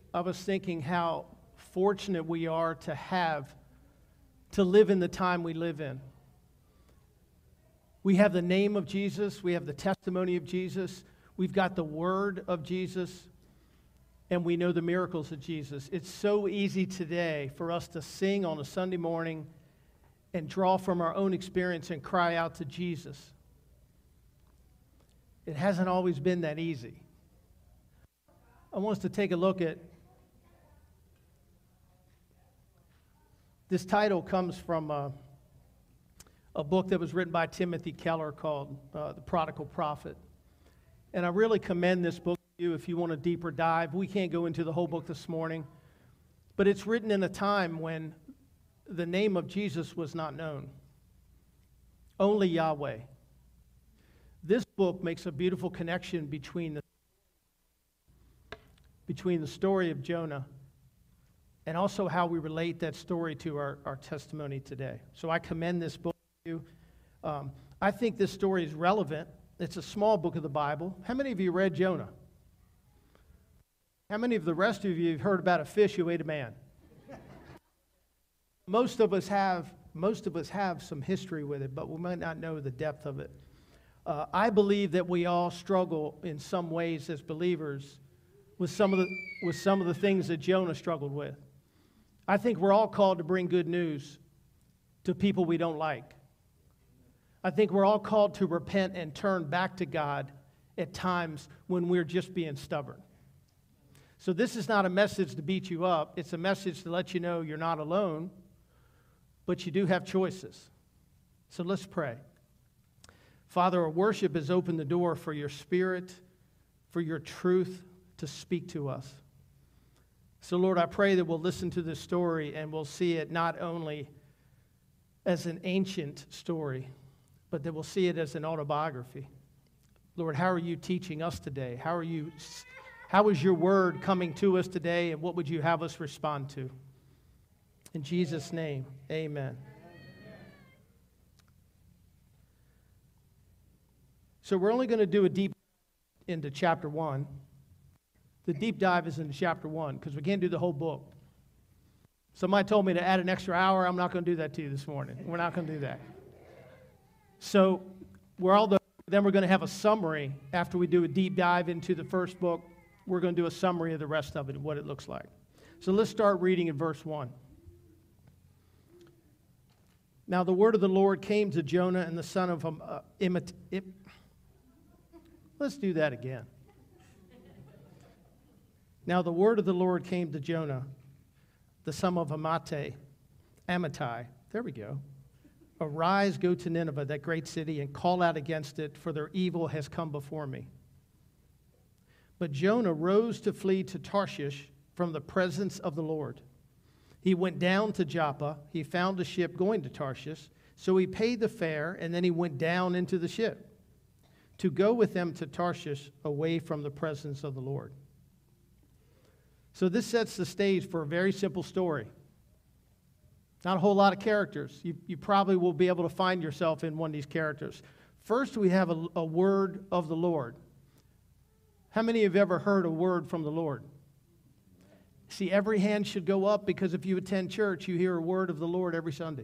I was thinking how fortunate we are to live in the time we live in. We have the name of Jesus, we have the testimony of Jesus, we've got the word of Jesus, and we know the miracles of Jesus. It's so easy today for us to sing on a Sunday morning and draw from our own experience and cry out to Jesus. It hasn't always been that easy. I want us to take a look at this. Title comes from a book that was written by Timothy Keller called The Prodigal Prophet. And I really commend this book to you if you want a deeper dive. We can't go into the whole book this morning, but it's written in a time when the name of Jesus was not known. Only Yahweh. This book makes a beautiful connection between the story of Jonah and also how we relate that story to our testimony today. So I commend this book to you. I think this story is relevant. It's a small book of the Bible. How many of you read Jonah? How many of the rest of you have heard about a fish who ate a man? Most of us have some history with it, but we might not know the depth of it. I believe that we all struggle in some ways as believers with some of the things that Jonah struggled with. I think we're all called to bring good news to people we don't like. I think we're all called to repent and turn back to God at times when we're just being stubborn. So this is not a message to beat you up. It's a message to let you know you're not alone, but you do have choices. So let's pray. Father, our worship has opened the door for your Spirit, for your truth to speak to us. So, Lord, I pray that we'll listen to this story and we'll see it not only as an ancient story, but that we'll see it as an autobiography. Lord, how are you teaching us today? How is your word coming to us today, and what would you have us respond to? In Jesus' name, amen. So we're only going to do a deep into chapter 1. The deep dive is into chapter 1 because we can't do the whole book. Somebody told me to add an extra hour. I'm not going to do that to you this morning. We're not going to do that. So then we're going to have a summary after we do a deep dive into the first book. We're going to do a summary of the rest of it and what it looks like. So let's start reading in verse 1. Now the word of the Lord came to Jonah and the son of Let's do that again. Now the word of the Lord came to Jonah, the son of Amittai. There we go. Arise, go to Nineveh, that great city, and call out against it, for their evil has come before me. But Jonah rose to flee to Tarshish from the presence of the Lord. He went down to Joppa. He found a ship going to Tarshish, so he paid the fare, and then he went down into the ship to go with them to Tarshish away from the presence of the Lord. So this sets the stage for a very simple story. Not a whole lot of characters. You probably will be able to find yourself in one of these characters. First, we have a word of the Lord. How many have ever heard a word from the Lord? See, every hand should go up because if you attend church, you hear a word of the Lord every Sunday.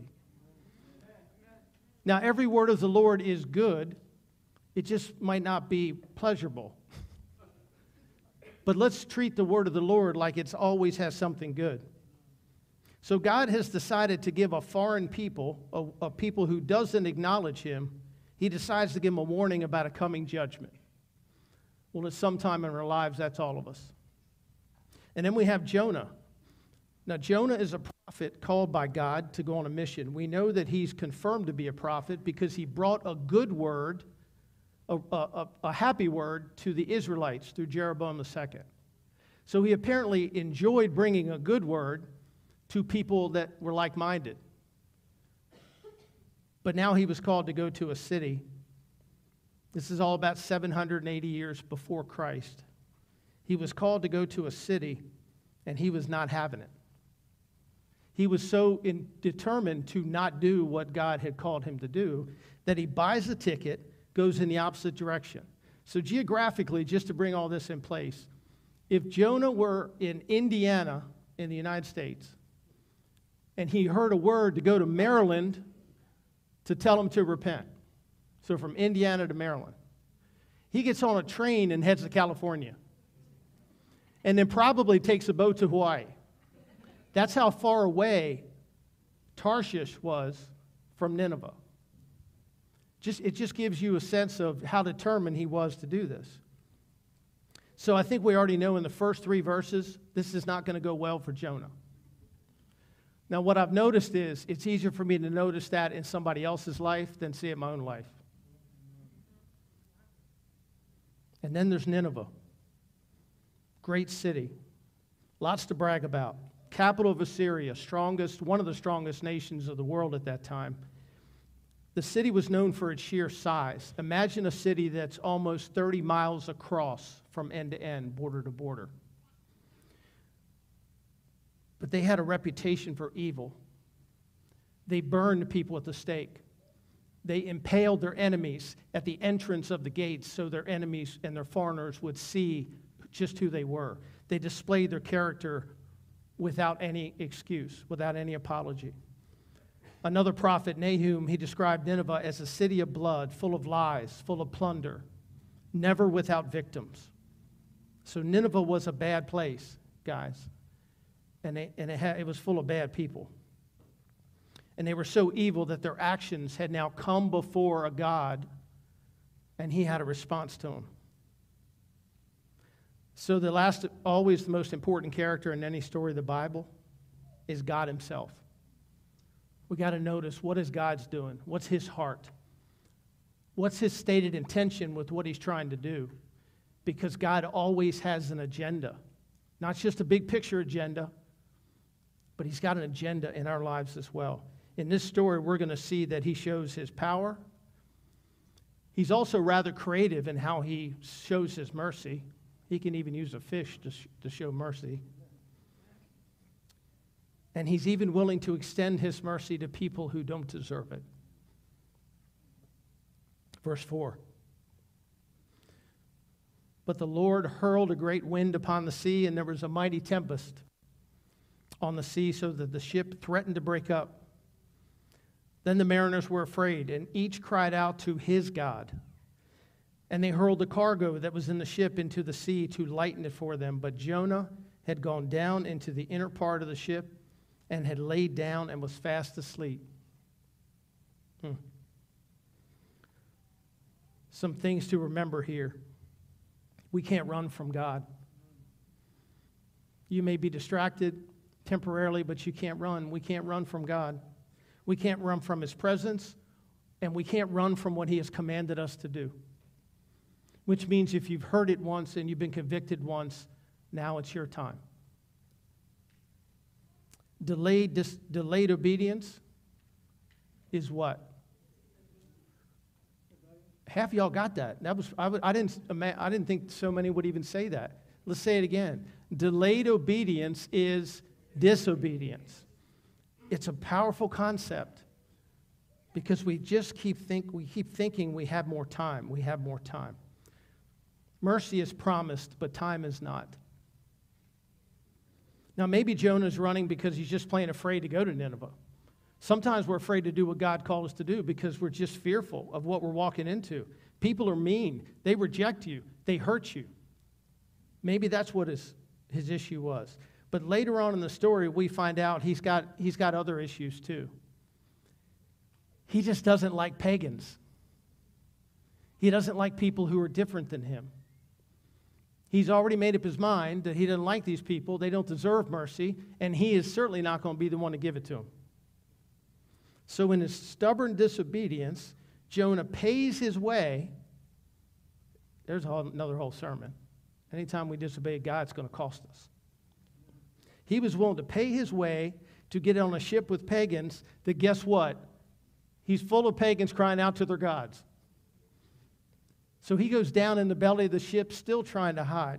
Now, every word of the Lord is good. It just might not be pleasurable. But let's treat the word of the Lord like it always has something good. So God has decided to give a foreign people, a people who doesn't acknowledge him, he decides to give them a warning about a coming judgment. Well, at some time in our lives, that's all of us. And then we have Jonah. Now, Jonah is a prophet called by God to go on a mission. We know that he's confirmed to be a prophet because he brought a good word, a happy word to the Israelites through Jeroboam II. So he apparently enjoyed bringing a good word to people that were like-minded. But now he was called to go to a city. This is all about 780 years before Christ. He was called to go to a city, and he was not having it. He was so determined to not do what God had called him to do that he buys a ticket, goes in the opposite direction. So geographically, just to bring all this in place, If Jonah were in Indiana in the United States and he heard a word to go to Maryland to tell him to repent, so from Indiana to Maryland, he gets on a train and heads to California and then probably takes a boat to Hawaii. That's how far away Tarshish was from Nineveh. It just gives you a sense of how determined he was to do this. So I think we already know in the first 3 verses, this is not going to go well for Jonah. Now, what I've noticed is it's easier for me to notice that in somebody else's life than see it in my own life. And then there's Nineveh. Great city. Lots to brag about. Capital of Assyria, one of the strongest nations of the world at that time. The city was known for its sheer size. Imagine a city that's almost 30 miles across from end to end, border to border. But they had a reputation for evil. They burned people at the stake. They impaled their enemies at the entrance of the gates so their enemies and their foreigners would see just who they were. They displayed their character without any excuse, without any apology. Another prophet, Nahum, he described Nineveh as a city of blood, full of lies, full of plunder, never without victims. So Nineveh was a bad place, guys, and it was full of bad people. And they were so evil that their actions had now come before a God, and he had a response to them. So always the most important character in any story of the Bible is God himself. We got to notice, what is God's doing? What's his heart? What's his stated intention with what he's trying to do? Because God always has an agenda. Not just a big picture agenda, but he's got an agenda in our lives as well. In this story, we're going to see that he shows his power. He's also rather creative in how he shows his mercy. He can even use a fish to show mercy. And he's even willing to extend his mercy to people who don't deserve it. Verse 4. But the Lord hurled a great wind upon the sea, and there was a mighty tempest on the sea, so that the ship threatened to break up. Then the mariners were afraid, and each cried out to his God. And they hurled the cargo that was in the ship into the sea to lighten it for them. But Jonah had gone down into the inner part of the ship and had laid down and was fast asleep. Some things to remember here. We can't run from God. You may be distracted temporarily, but you can't run. We can't run from God. We can't run from his presence, and we can't run from what he has commanded us to do. Which means if you've heard it once and you've been convicted once, now it's your time. Delayed obedience is what? Half of y'all got that. I didn't think so many would even say that. Let's say it again. Delayed obedience is disobedience. It's a powerful concept because we keep thinking we have more time. We have more time. Mercy is promised, but time is not. Now, maybe Jonah's running because he's just plain afraid to go to Nineveh. Sometimes we're afraid to do what God called us to do because we're just fearful of what we're walking into. People are mean. They reject you. They hurt you. Maybe that's what his issue was. But later on in the story, we find out he's got other issues too. He just doesn't like pagans. He doesn't like people who are different than him. He's already made up his mind that he doesn't like these people. They don't deserve mercy, and he is certainly not going to be the one to give it to them. So in his stubborn disobedience, Jonah pays his way. There's another whole sermon. Anytime we disobey God, it's going to cost us. He was willing to pay his way to get on a ship with pagans that, guess what? He's full of pagans crying out to their gods. So he goes down in the belly of the ship, still trying to hide.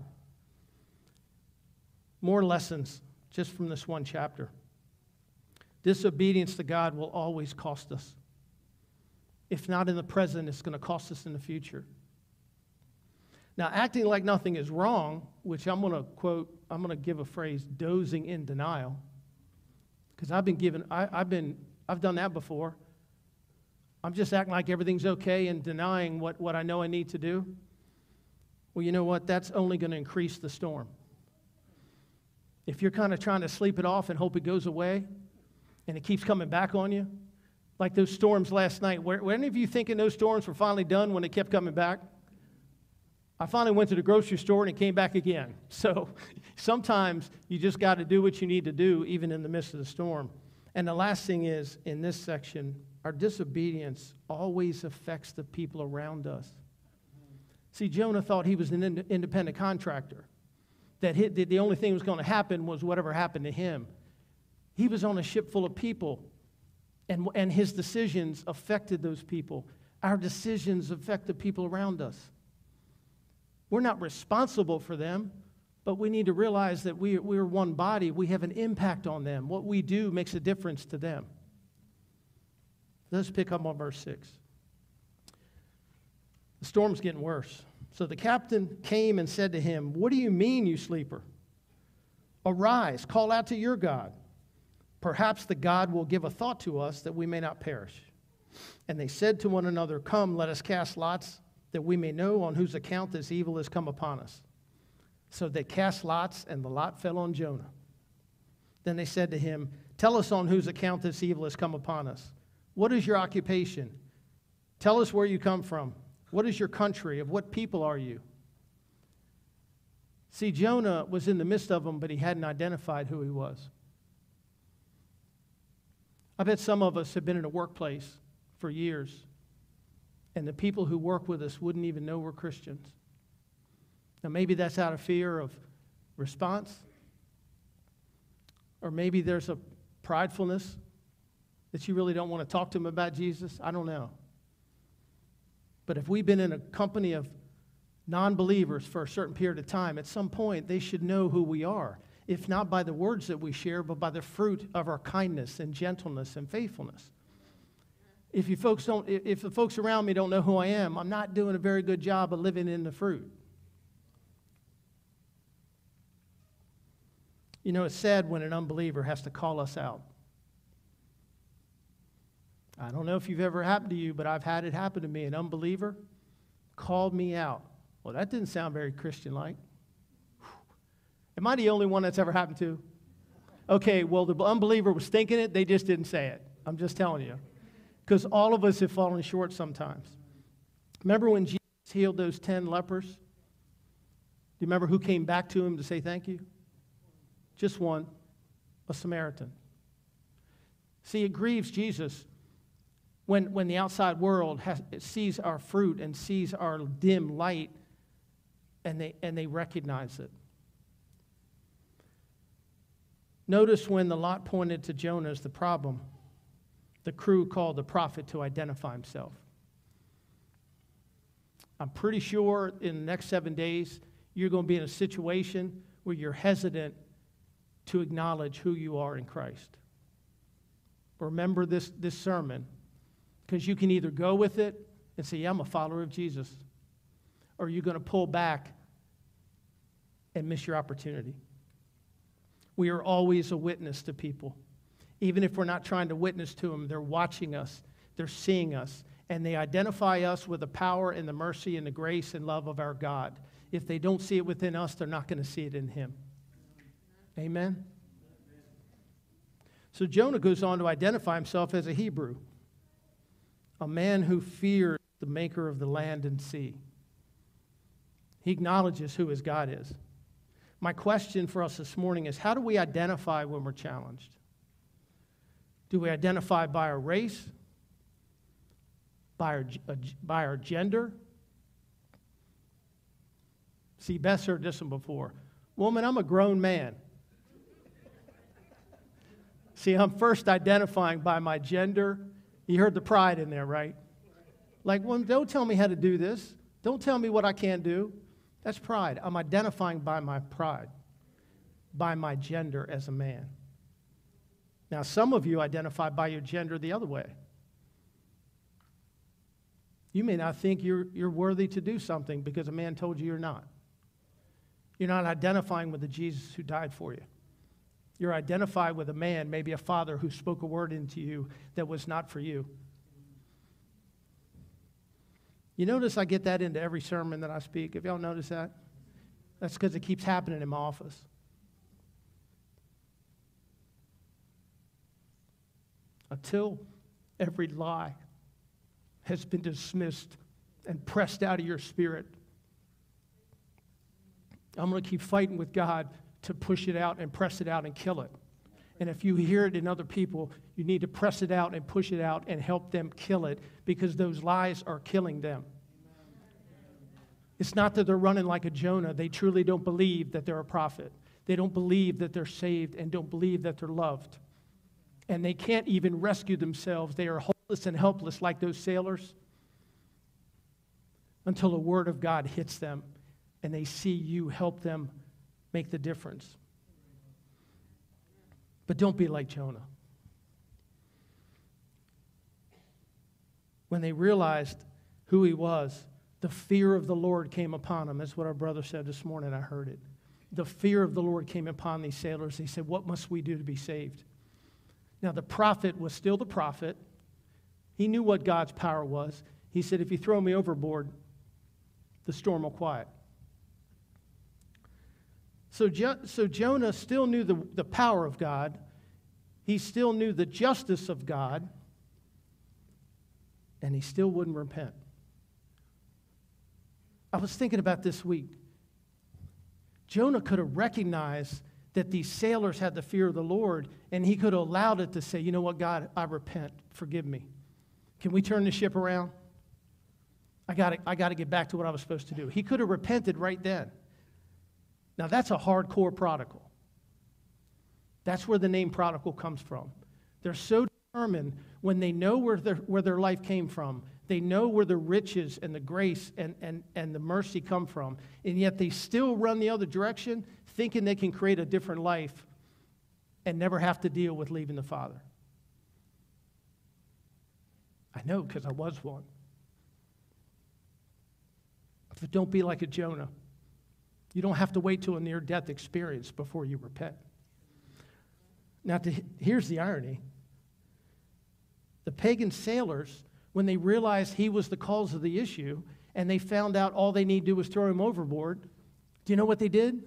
More lessons just from this one chapter. Disobedience to God will always cost us. If not in the present, it's going to cost us in the future. Now, acting like nothing is wrong, which I'm going to give a phrase, dozing in denial, because I've done that before. I'm just acting like everything's okay and denying what I know I need to do. Well, you know what? That's only going to increase the storm. If you're kind of trying to sleep it off and hope it goes away, and it keeps coming back on you, like those storms last night, were any of you thinking those storms were finally done when it kept coming back? I finally went to the grocery store and it came back again. So sometimes you just got to do what you need to do even in the midst of the storm. And the last thing is, in this section, our disobedience always affects the people around us. See, Jonah thought he was an independent contractor, that the only thing that was going to happen was whatever happened to him. He was on a ship full of people, and his decisions affected those people. Our decisions affect the people around us. We're not responsible for them, but we need to realize that we're one body. We have an impact on them. What we do makes a difference to them. Let's pick up on verse 6. The storm's getting worse. So the captain came and said to him, "What do you mean, you sleeper? Arise, call out to your God. Perhaps the God will give a thought to us that we may not perish." And they said to one another, "Come, let us cast lots, that we may know on whose account this evil has come upon us." So they cast lots, and the lot fell on Jonah. Then they said to him, "Tell us on whose account this evil has come upon us. What is your occupation? Tell us where you come from. What is your country? Of what people are you?" See, Jonah was in the midst of them, but he hadn't identified who he was. I bet some of us have been in a workplace for years, and the people who work with us wouldn't even know we're Christians. Now, maybe that's out of fear of response, or maybe there's a pridefulness that you really don't want to talk to them about Jesus. I don't know. But if we've been in a company of non-believers for a certain period of time, at some point they should know who we are, if not by the words that we share, but by the fruit of our kindness and gentleness and faithfulness. If the folks around me don't know who I am, I'm not doing a very good job of living in the fruit. You know, it's sad when an unbeliever has to call us out. I don't know if you've ever happened to you, but I've had it happen to me. An unbeliever called me out. Well, that didn't sound very Christian-like. Am I the only one that's ever happened to? Okay, well, the unbeliever was thinking it. They just didn't say it. I'm just telling you. Because all of us have fallen short sometimes. Remember when Jesus healed those 10 lepers? Do you remember who came back to him to say thank you? Just one, a Samaritan. See, it grieves Jesus when the outside world sees our fruit and sees our dim light, and they recognize it. Notice when the lot pointed to Jonah as the problem, the crew called the prophet to identify himself. I'm pretty sure in the next 7 days, you're going to be in a situation where you're hesitant to acknowledge who you are in Christ. Remember this sermon, because you can either go with it and say, yeah, I'm a follower of Jesus, or you're going to pull back and miss your opportunity. We are always a witness to people. Even if we're not trying to witness to them, they're watching us, they're seeing us, and they identify us with the power and the mercy and the grace and love of our God. If they don't see it within us, they're not going to see it in Him. Amen? So Jonah goes on to identify himself as a Hebrew, a man who feared the maker of the land and sea. He acknowledges who his God is. My question for us this morning is, how do we identify when we're challenged? Do we identify by our race? By our gender? See, Beth's heard this one before. Woman, I'm a grown man. See, I'm first identifying by my gender. You heard the pride in there, right? Like, well, don't tell me how to do this. Don't tell me what I can't do. That's pride. I'm identifying by my pride, by my gender as a man. Now, some of you identify by your gender the other way. You may not think you're worthy to do something because a man told you you're not. You're not identifying with the Jesus who died for you. You're identified with a man, maybe a father, who spoke a word into you that was not for you. You notice I get that into every sermon that I speak. Have y'all noticed that? That's because it keeps happening in my office. Until every lie has been dismissed and pressed out of your spirit, I'm going to keep fighting with God to push it out and press it out and kill it. And if you hear it in other people, you need to press it out and push it out and help them kill it, because those lies are killing them. It's not that they're running like a Jonah. They truly don't believe that they're a prophet. They don't believe that they're saved and don't believe that they're loved. And they can't even rescue themselves. They are hopeless and helpless like those sailors until the word of God hits them and they see you help them make the difference. But don't be like Jonah. When they realized who he was, the fear of the Lord came upon him. That's what our brother said this morning. I heard it. The fear of the Lord came upon these sailors. They said, what must we do to be saved? Now, the prophet was still the prophet. He knew what God's power was. He said, if you throw me overboard, the storm will quiet. So Jonah still knew the power of God. He still knew the justice of God. And he still wouldn't repent. I was thinking about this week. Jonah could have recognized that these sailors had the fear of the Lord, and he could have allowed it to say, you know what, God, I repent. Forgive me. Can we turn the ship around? I got to get back to what I was supposed to do. He could have repented right then. Now, that's a hardcore prodigal. That's where the name prodigal comes from. They're so determined when they know where their life came from. They know where the riches and the grace and the mercy come from. And yet they still run the other direction, thinking they can create a different life and never have to deal with leaving the Father. I know, because I was one. But don't be like a Jonah. You don't have to wait till a near-death experience before you repent. Now, here's the irony. The pagan sailors, when they realized he was the cause of the issue, and they found out all they need to do was throw him overboard, do you know what they did?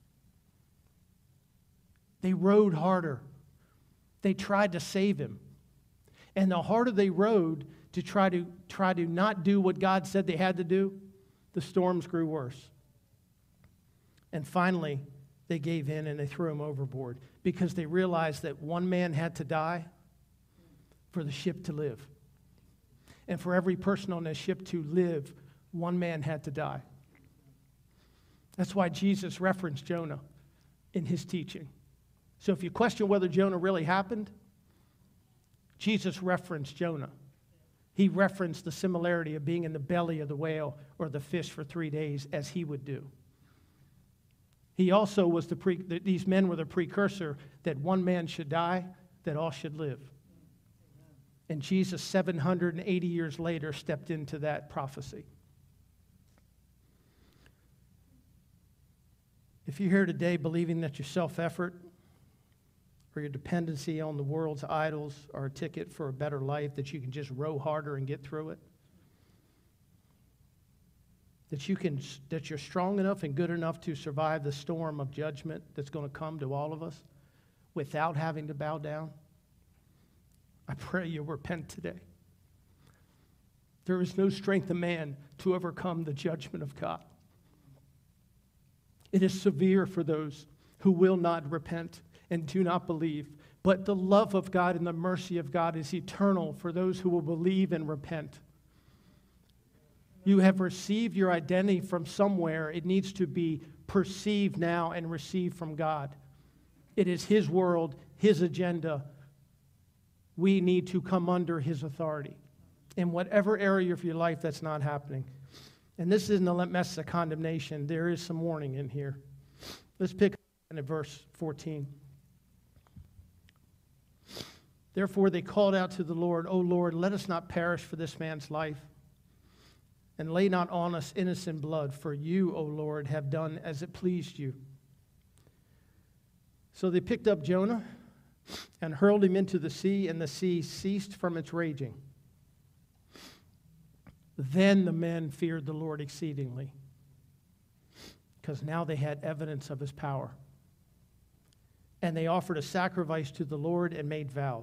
They rowed harder. They tried to save him. And the harder they rowed to try to not do what God said they had to do, the storms grew worse. And finally, they gave in and they threw him overboard because they realized that one man had to die for the ship to live. And for every person on that ship to live, one man had to die. That's why Jesus referenced Jonah in his teaching. So if you question whether Jonah really happened, Jesus referenced Jonah. He referenced the similarity of being in the belly of the whale or the fish for 3 days as he would do. He also was these men were the precursor that one man should die, that all should live. And Jesus, 780 years later, stepped into that prophecy. If you're here today believing that your self-effort or your dependency on the world's idols are a ticket for a better life, that you can just row harder and get through it, that you're strong enough and good enough to survive the storm of judgment that's going to come to all of us without having to bow down, I pray you'll repent today. There is no strength of man to overcome the judgment of God. It is severe for those who will not repent and do not believe. But the love of God and the mercy of God is eternal for those who will believe and repent. You have received your identity from somewhere. It needs to be perceived now and received from God. It is His world, His agenda. We need to come under His authority. In whatever area of your life that's not happening. And this isn't a message of condemnation. There is some warning in here. Let's pick up at verse 14. Therefore they called out to the Lord, O Lord, let us not perish for this man's life. and lay not on us innocent blood, for you, O Lord, have done as it pleased you. So they picked up Jonah and hurled him into the sea, and the sea ceased from its raging. Then the men feared the Lord exceedingly, because now they had evidence of his power. And they offered a sacrifice to the Lord and made vows.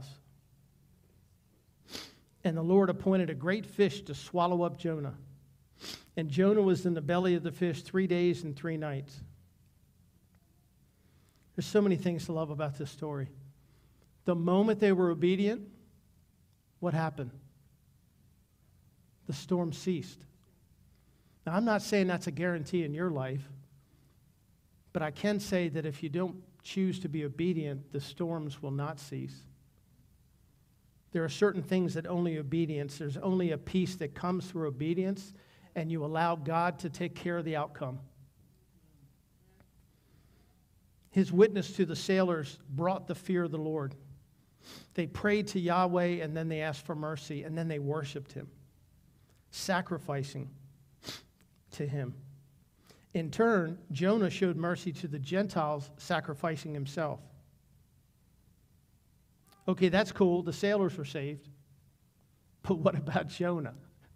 And the Lord appointed a great fish to swallow up Jonah. And Jonah was in the belly of the fish 3 days and 3 nights. There's so many things to love about this story. The moment they were obedient, what happened? The storm ceased. Now, I'm not saying that's a guarantee in your life, but I can say that if you don't choose to be obedient, the storms will not cease. There are certain things that only obedience, there's only a peace that comes through obedience, and you allow God to take care of the outcome. His witness to the sailors brought the fear of the Lord. They prayed to Yahweh, and then they asked for mercy, and then they worshiped him, sacrificing to him. In turn, Jonah showed mercy to the Gentiles, sacrificing himself. Okay, that's cool. The sailors were saved. But what about Jonah?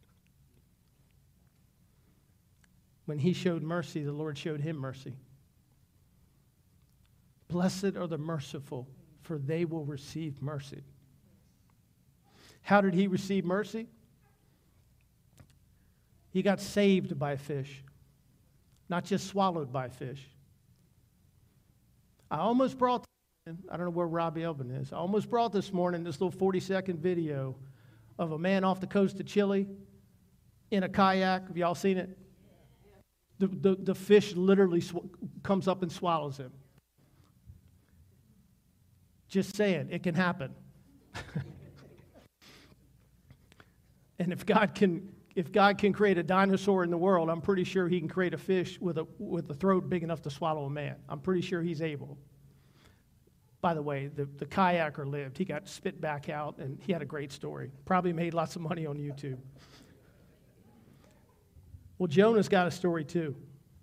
When he showed mercy, the Lord showed him mercy. Blessed are the merciful, for they will receive mercy. How did he receive mercy? He got saved by a fish, not just swallowed by a fish. I almost brought, I don't know where Robbie Elvin is, I almost brought this morning this little 40-second video of a man off the coast of Chile in a kayak. Have y'all seen it? The fish literally comes up and swallows him. Just saying, it can happen. And if God can create a dinosaur in the world, I'm pretty sure he can create a fish with a throat big enough to swallow a man. I'm pretty sure he's able. By the way, the kayaker lived. He got spit back out, and he had a great story. Probably made lots of money on YouTube. Well, Jonah's got a story too.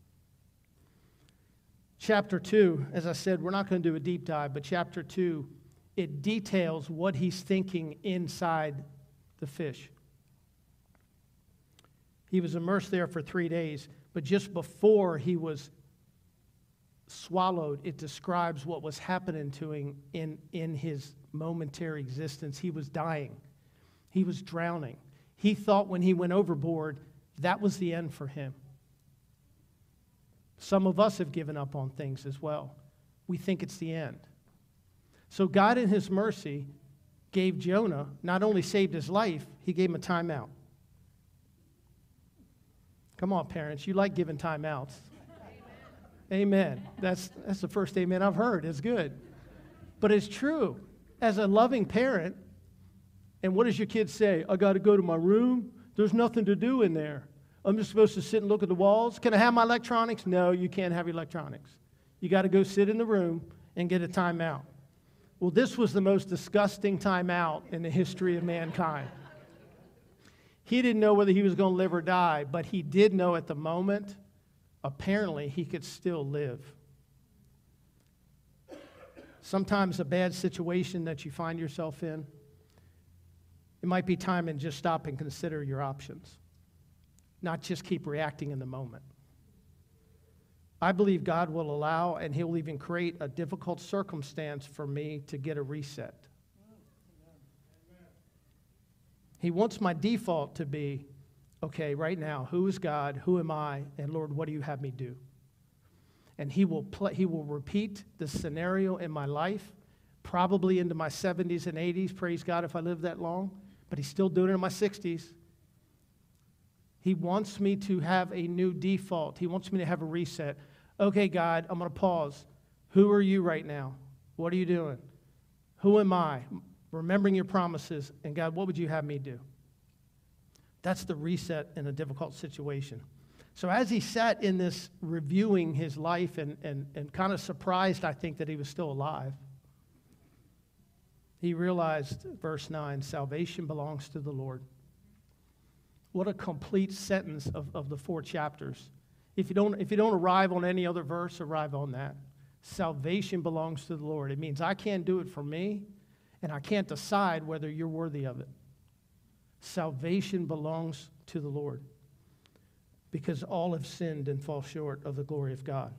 Chapter 2, as I said, we're not going to do a deep dive, but chapter 2, it details what he's thinking inside the fish. He was immersed there for 3 days, but just before he was swallowed, it describes what was happening to him in his momentary existence. He was dying. He was drowning. He thought when he went overboard, that was the end for him. Some of us have given up on things as well. We think it's the end. So God in his mercy gave Jonah, not only saved his life, he gave him a timeout. Come on, parents, you like giving timeouts. Amen. That's the first amen I've heard. It's good. But it's true. As a loving parent, and what does your kid say? I got to go to my room. There's nothing to do in there. I'm just supposed to sit and look at the walls. Can I have my electronics? No, you can't have your electronics. You got to go sit in the room and get a timeout. Well, this was the most disgusting timeout in the history of mankind. He didn't know whether he was going to live or die, but he did know at the moment, apparently, he could still live. Sometimes a bad situation that you find yourself in, it might be time to just stop and consider your options, not just keep reacting in the moment. I believe God will allow, and he'll even create a difficult circumstance for me to get a reset. He wants my default to be, okay, right now, who is God? Who am I? And Lord, what do you have me do? And he will repeat the scenario in my life, probably into my 70s and 80s. Praise God if I live that long. But he's still doing it in my 60s. He wants me to have a new default. He wants me to have a reset. Okay, God, I'm going to pause. Who are you right now? What are you doing? Who am I? Remembering your promises. And God, what would you have me do? That's the reset in a difficult situation. So as he sat in this reviewing his life and kind of surprised, I think, that he was still alive, he realized, verse 9, salvation belongs to the Lord. what a complete sentence of the 4 chapters. If you don't arrive on any other verse, arrive on that. Salvation belongs to the Lord. It means I can't do it for me, and I can't decide whether you're worthy of it. Salvation belongs to the Lord because all have sinned and fall short of the glory of God.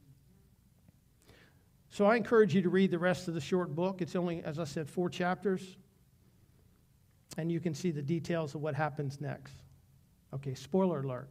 So I encourage you to read the rest of the short book. It's only, as I said, 4 chapters. And you can see the details of what happens next. Okay, spoiler alert.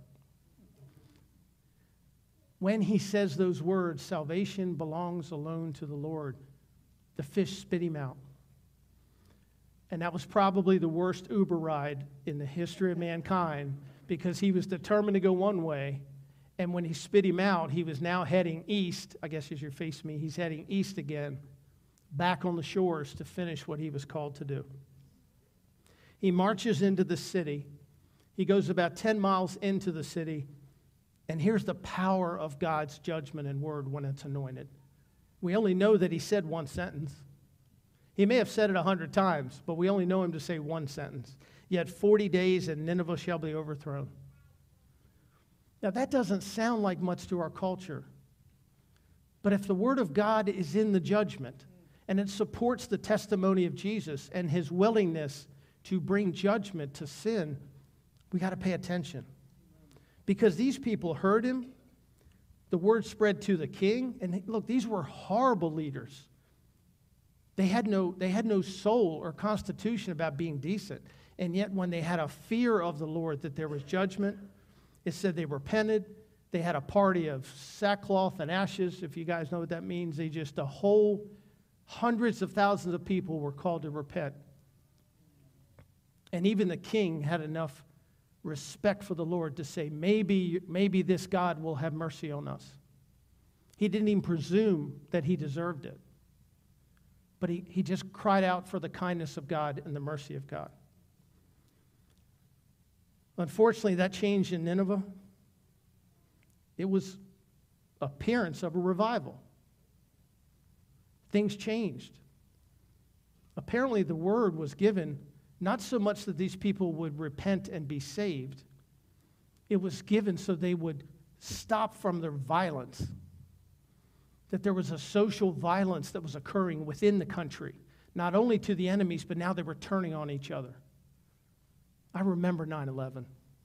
When he says those words, salvation belongs alone to the Lord, the fish spit him out. And that was probably the worst Uber ride in the history of mankind because he was determined to go one way. And when he spit him out, he was now heading east. I guess as you face me, he's heading east again, back on the shores to finish what he was called to do. He marches into the city. He goes about 10 miles into the city. And here's the power of God's judgment and word when it's anointed. We only know that he said one sentence. He may have said it 100 times, but we only know him to say one sentence. Yet 40 days and Nineveh shall be overthrown. Now that doesn't sound like much to our culture. But if the word of God is in the judgment, and it supports the testimony of Jesus and his willingness to bring judgment to sin, we got to pay attention. Because these people heard him, the word spread to the king, and look, these were horrible leaders. They had no soul or constitution about being decent. And yet when they had a fear of the Lord that there was judgment, it said they repented. They had a party of sackcloth and ashes, if you guys know what that means. The whole hundreds of thousands of people were called to repent. And even the king had enough respect for the Lord to say, maybe this God will have mercy on us. He didn't even presume that he deserved it. But he just cried out for the kindness of God and the mercy of God. Unfortunately, that changed in Nineveh. It was appearance of a revival. Things changed. Apparently, the word was given not so much that these people would repent and be saved. It was given so they would stop from their violence. That there was a social violence that was occurring within the country, not only to the enemies, but now they were turning on each other. I remember 9/11.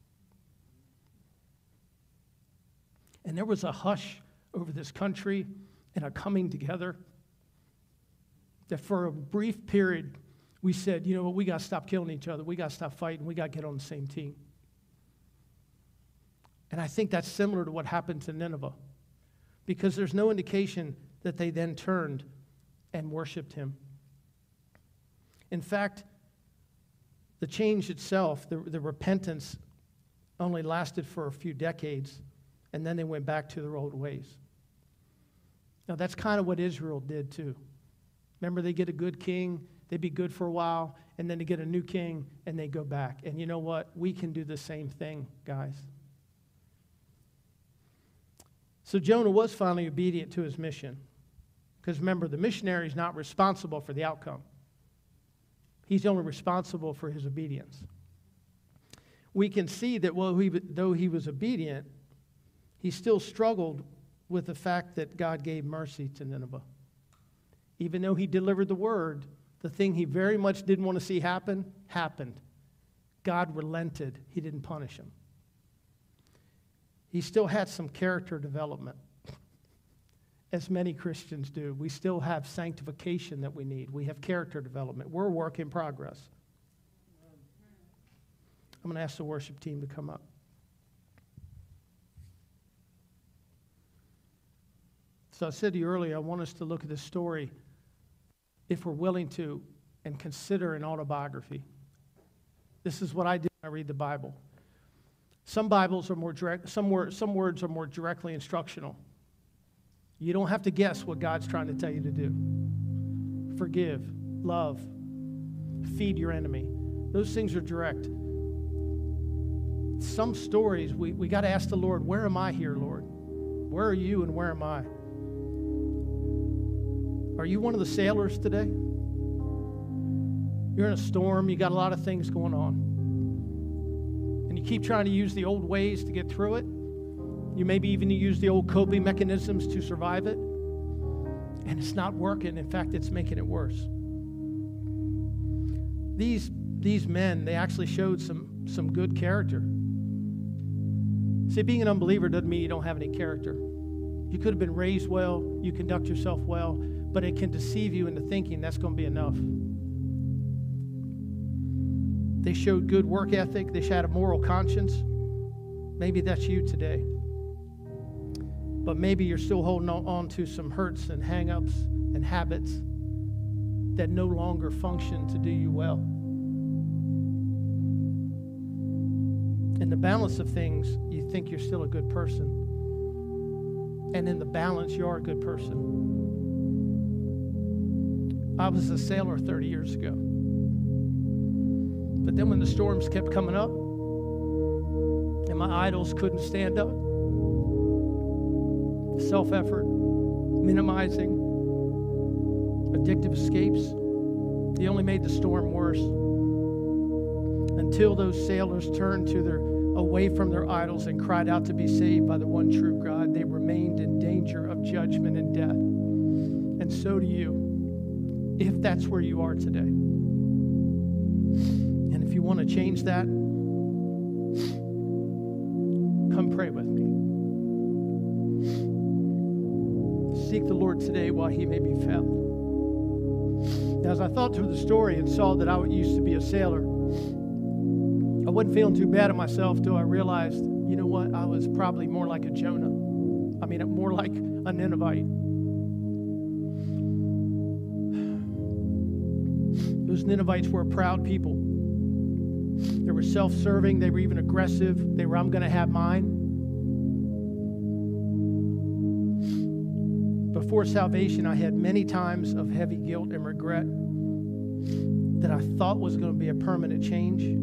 And there was a hush over this country and a coming together that for a brief period we said, you know what, we got to stop killing each other. We got to stop fighting. We got to get on the same team. And I think that's similar to what happened to Nineveh, because there's no indication that they then turned and worshiped him. In fact, the change itself, the repentance, only lasted for a few decades, and then they went back to their old ways. Now, that's kind of what Israel did too. Remember, they get a good king, they'd be good for a while, and then they get a new king, and they go back. And you know what? We can do the same thing, guys. So Jonah was finally obedient to his mission. Because remember, the missionary is not responsible for the outcome. He's only responsible for his obedience. We can see that though he was obedient, he still struggled with the fact that God gave mercy to Nineveh. Even though he delivered the word, the thing he very much didn't want to see happen, happened. God relented. He didn't punish him. He still had some character development, as many Christians do. We still have sanctification that we need. We have character development. We're a work in progress. I'm going to ask the worship team to come up. So I said to you earlier, I want us to look at this story, if we're willing to, and consider an autobiography. This is what I do when I read the Bible. Some Bibles are more direct, some words are more directly instructional. You don't have to guess what God's trying to tell you to do. Forgive, love, feed your enemy. Those things are direct. Some stories, we got to ask the Lord, where am I here, Lord? Where are you and where am I? Are you one of the sailors today? You're in a storm, you got a lot of things going on. and you keep trying to use the old ways to get through it. You maybe even use the old coping mechanisms to survive it, and it's not working. In fact, it's making it worse. These men, they actually showed some good character. See, being an unbeliever doesn't mean you don't have any character. You could have been raised well, you conduct yourself well, but it can deceive you into thinking that's going to be enough. They showed good work ethic. They had a moral conscience. Maybe that's you today. But maybe you're still holding on to some hurts and hang-ups and habits that no longer function to do you well. In the balance of things, you think you're still a good person. And in the balance, you are a good person. I was a sailor 30 years ago. But then when the storms kept coming up and my idols couldn't stand up, self-effort, minimizing, addictive escapes, they only made the storm worse. Until those sailors turned away from their idols and cried out to be saved by the one true God, they remained in danger of judgment and death. And so do you, if that's where you are today. And if you want to change that, come pray with me. Seek the Lord today while he may be found. As I thought through the story and saw that I used to be a sailor, I wasn't feeling too bad of myself till I realized, you know what, I was probably more like a Jonah. I mean, more like a Ninevite. Those Ninevites were a proud people. They were self-serving. They were even aggressive. They were, I'm going to have mine. Before salvation, I had many times of heavy guilt and regret that I thought was going to be a permanent change.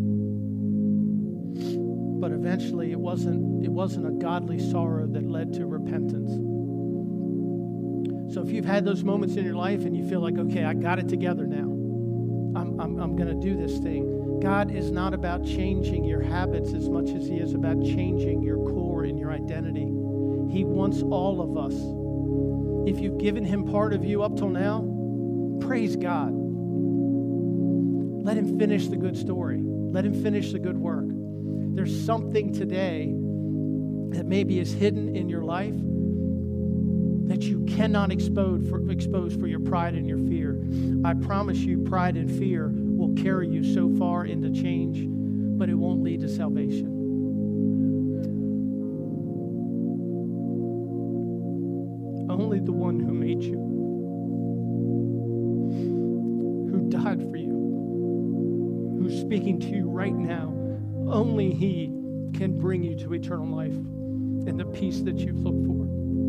But eventually it wasn't a godly sorrow that led to repentance. So if you've had those moments in your life and you feel like, okay, I got it together now. I'm going to do this thing. God is not about changing your habits as much as he is about changing your core and your identity. He wants all of us. If you've given him part of you up till now, praise God. Let him finish the good story. Let him finish the good work. There's something today that maybe is hidden in your life that you cannot expose for your pride and your fear. I promise you, pride and fear will carry you so far into change, but it won't lead to salvation. Only the one who made you, who died for you, who's speaking to you right now, only he can bring you to eternal life and the peace that you've looked for.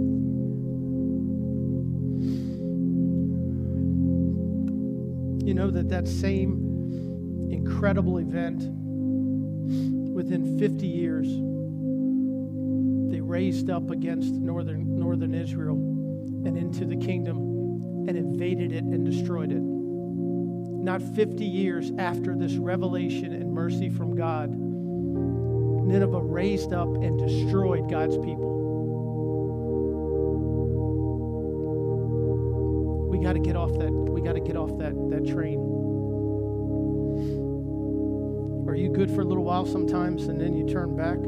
You know that same incredible event, within 50 years, they raised up against northern Israel and into the kingdom and invaded it and destroyed it. Not 50 years after this revelation and mercy from God, Nineveh raised up and destroyed God's people. We got to get off that. We got to get off that train. Are you good for a little while sometimes and then you turn back?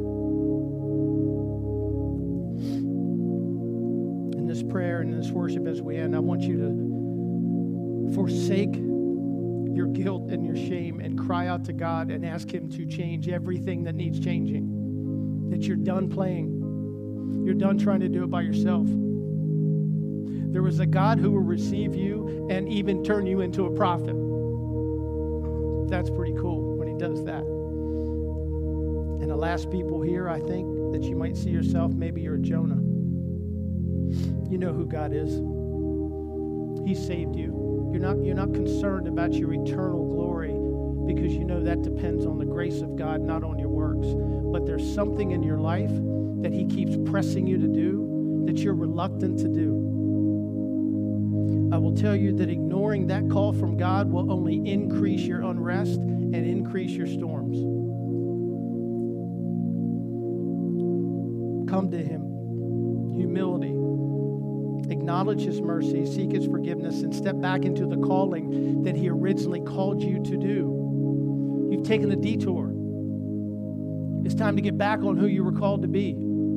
In this prayer and in this worship as we end, I want you to forsake your guilt and your shame and cry out to God and ask him to change everything that needs changing. That you're done playing. You're done trying to do it by yourself. There was a God who will receive you and even turn you into a prophet. That's pretty cool when he does that. And the last people here, I think, that you might see yourself, maybe you're a Jonah. You know who God is. He saved you. You're not concerned about your eternal glory because you know that depends on the grace of God, not on your works. But there's something in your life that he keeps pressing you to do that you're reluctant to do. I will tell you that ignoring that call from God will only increase your unrest and increase your storms. come to him. Humility. Acknowledge his mercy, seek his forgiveness, and step back into the calling that he originally called you to do. You've taken the detour. It's time to get back on who you were called to be.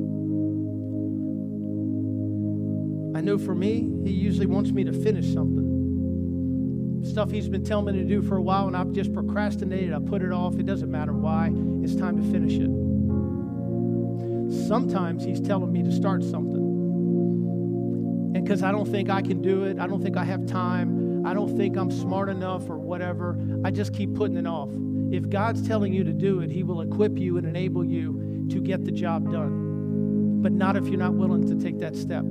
I know for me, he usually wants me to finish something. Stuff he's been telling me to do for a while, and I've just procrastinated. I put it off. It doesn't matter why. It's time to finish it. Sometimes he's telling me to start something. And because I don't think I can do it, I don't think I have time, I don't think I'm smart enough or whatever, I just keep putting it off. If God's telling you to do it, he will equip you and enable you to get the job done. But not if you're not willing to take that step.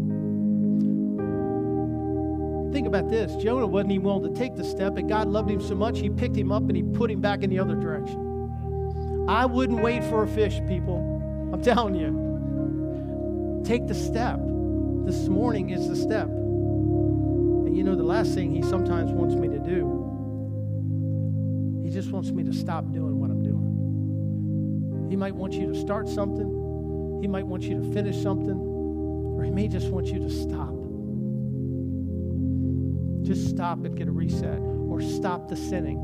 Think about this. Jonah wasn't even willing to take the step, and God loved him so much, he picked him up and he put him back in the other direction. I wouldn't wait for a fish, people. I'm telling you. Take the step. This morning is the step. And you know, the last thing he sometimes wants me to do, he just wants me to stop doing what I'm doing. He might want you to start something. He might want you to finish something. Or he may just want you to stop. Just stop and get a reset. Or stop the sinning.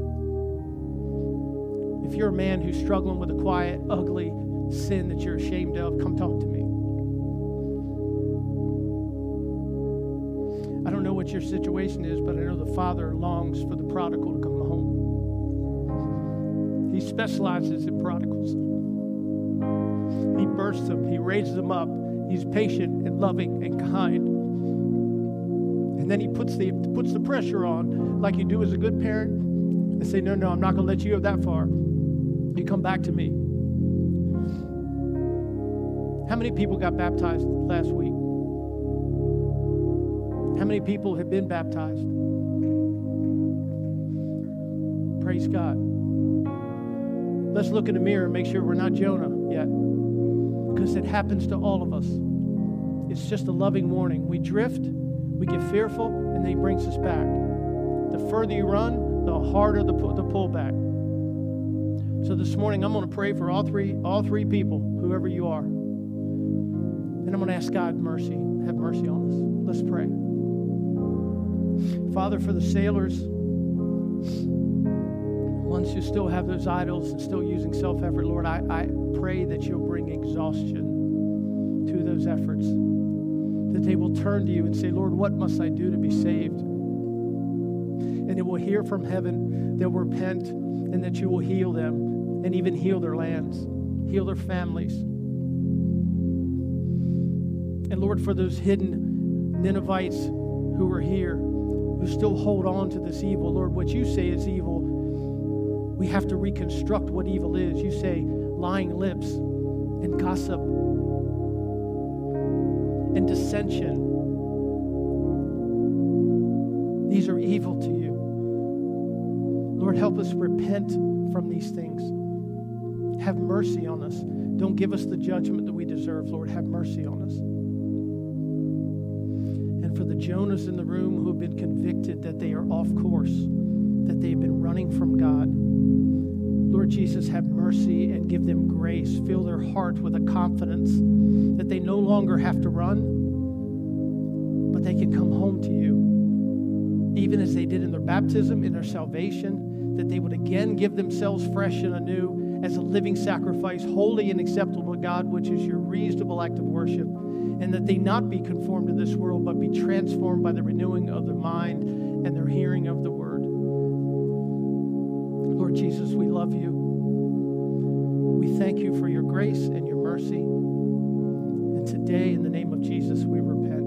If you're a man who's struggling with a quiet, ugly sin that you're ashamed of, come talk to me. I don't know what your situation is, but I know the Father longs for the prodigal to come home. He specializes in prodigals. He births them. He raises them up. He's patient and loving and kind. And then he puts the pressure on, like you do as a good parent, and say, no, I'm not going to let you go that far. You come back to me. How many people got baptized last week? How many people have been baptized? Praise God. Let's look in the mirror and make sure we're not Jonah yet, because it happens to all of us. It's just a loving warning. We drift, we get fearful, and then he brings us back. The further you run, the harder the pull back. So this morning, I'm going to pray for all three people, whoever you are. And I'm going to ask God mercy. Have mercy on us. Let's pray. Father, for the sailors, ones who still have those idols and still using self-effort, Lord, I pray that you'll bring exhaustion to those efforts, that they will turn to you and say, Lord, what must I do to be saved? And it will hear from heaven, they'll repent, and that you will heal them and even heal their lands, heal their families. And Lord, for those hidden Ninevites who are here, who still hold on to this evil, Lord, what you say is evil, we have to reconstruct what evil is. You say lying lips and gossip and dissension. These are evil to you. Lord, help us repent from these things. Have mercy on us. Don't give us the judgment that we deserve, Lord. Have mercy on us. And for the Jonahs in the room who have been convicted that they are off course, that they've been running from God, Lord Jesus, have mercy and give them grace. Fill their heart with a confidence that they no longer have to run, but they can come home to you. Even as they did in their baptism, in their salvation, that they would again give themselves fresh and anew as a living sacrifice, holy and acceptable to God, which is your reasonable act of worship, and that they not be conformed to this world, but be transformed by the renewing of their mind and their hearing of the word. Lord Jesus, we love you. We thank you for your grace and your mercy. And today, in the name of Jesus, we repent.